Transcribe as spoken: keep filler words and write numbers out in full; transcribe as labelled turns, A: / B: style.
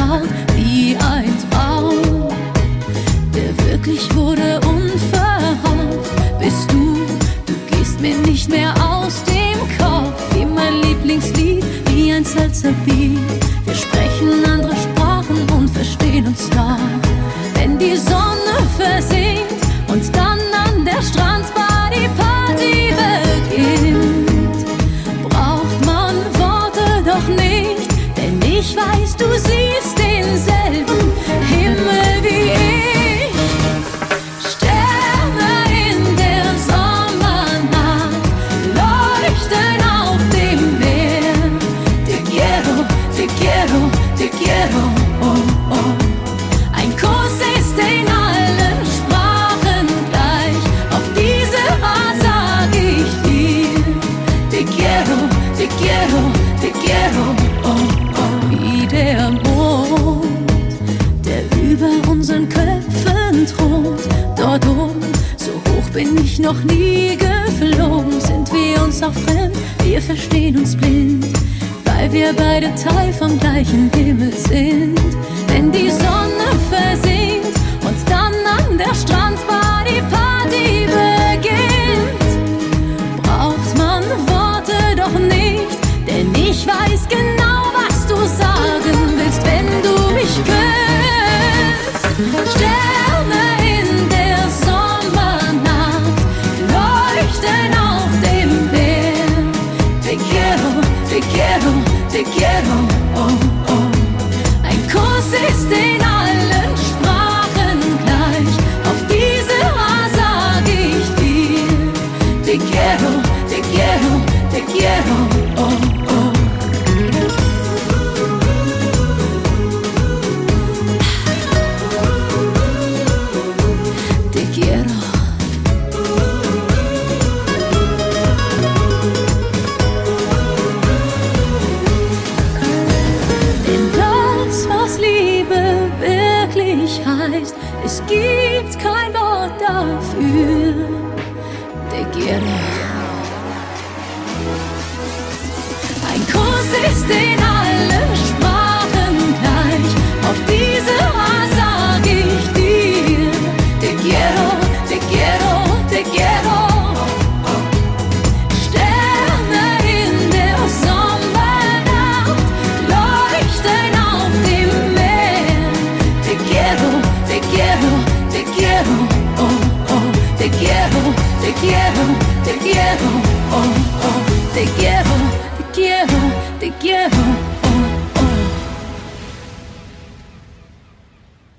A: Tag wie ein Traum, der wirklich wurde unverhofft. Bist du, du gehst mir nicht mehr aus dem Kopf, wie mein Lieblingslied, wie ein Salsa-Beat. Wir sprechen andere Sprachen und verstehen uns doch. Wenn die Sonne versinkt und dann an der Strandbar die Party beginnt, braucht man Worte doch nicht, denn ich weiß, du siehst denselben Himmel wie ich. Sterne in der Sommernacht leuchten auf dem Meer. Te quiero, te quiero, te quiero, oh, oh. Ein Kuss ist in allen Sprachen gleich, auf diese Art sag ich dir. Te quiero, te quiero, te quiero, oh, oh. Wie der Mond, der über unseren Köpfen thront. Dort oben, so hoch bin ich noch nie geflogen. Sind wir uns auch fremd, wir verstehen uns blind, weil wir beide Teil vom gleichen Himmel sind. Wenn die Sonne versinkt und dann an der Strandbar die Party beginnt, braucht man Worte doch nicht, denn ich weiß genau, was du sagen willst, wenn du mich küsst. Sterne in der Sommernacht leuchten auf dem Meer. Te quiero, te quiero, te quiero, oh, oh. Ein Kuss ist in allen Sprachen gleich, auf diese Art sag ich dir. Te quiero, te quiero, te quiero, oh, oh. Te quiero. Denn das, was Liebe wirklich heißt, es gibt kein Wort dafür. Te quiero. Ein Kuss ist in allen Sprachen gleich, auf diese Art sag ich dir. Te quiero, te quiero, te quiero. Sterne in der Sommernacht leuchten auf dem Meer. Te quiero, te quiero, te quiero, oh, oh. Te quiero, te quiero, te quiero, oh, oh. Te quiero, te quiero, te quiero.